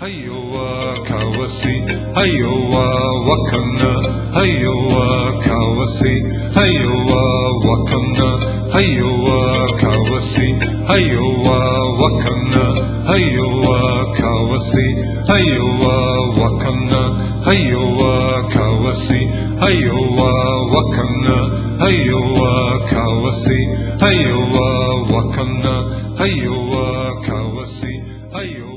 Hayo wa kawasi, hayo wa wakana, hayo wa kawasi, hayo wa wakana, hayo wa kawasi, hayo wa wakana, hayo wa kawasi, hayo wa wakana, hayo wa kawasi, hayo wa wakana, hayo wa kawasi, hayo wa wakana, hayo wa kawasi, hayo